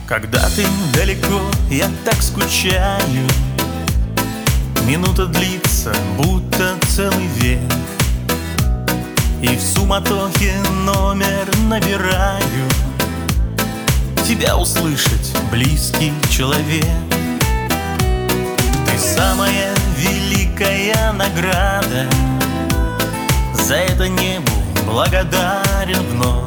Когда ты далеко, я так скучаю. Минута длится, будто целый век, и в суматохе номер набираю. Тебя услышать, близкий человек. Ты самая великая награда. За это небу благодарен вновь.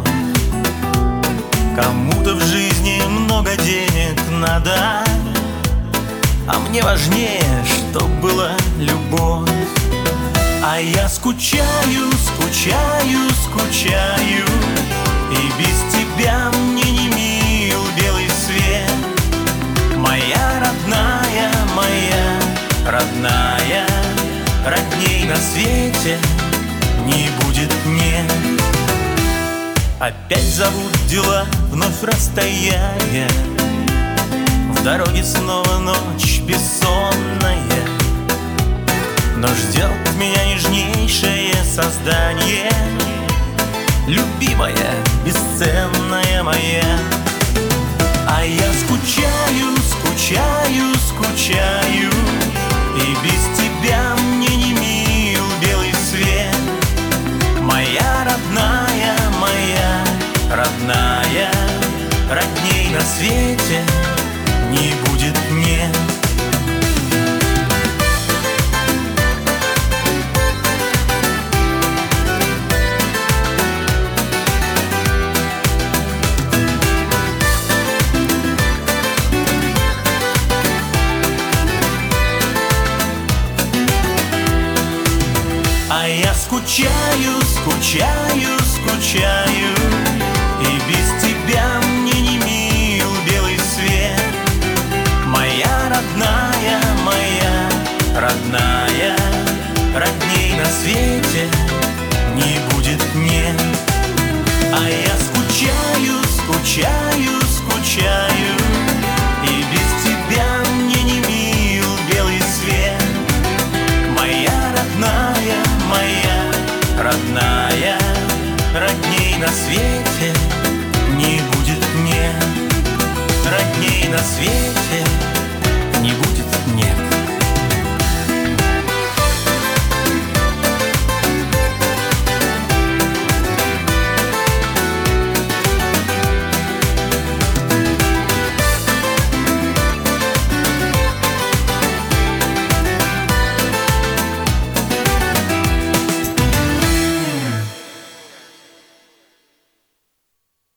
Кому-то в жизни много денег надо, а мне важнее, чтоб была любовь. А я скучаю, скучаю, скучаю, и без тебя мне не мил белый свет. Моя родная, родней на свете не будет, нет. Опять зовут дела, вновь расстояние. В дороге снова ночь бессонная, но ждет меня нежнейшее создание, любимая, бесценная моя. А я скучаю, скучаю, скучаю, и без тебя мне не мил белый свет. Моя родная, родней на свете не будет, нет. А я скучаю, скучаю, скучаю, и без тебя мне не мил белый свет. Моя родная, родней на свете не будет, нет. А я скучаю, скучаю, скучаю, и без тебя мне не мил белый свет. Моя родная, родней на свете не будет, нет. Родней на свете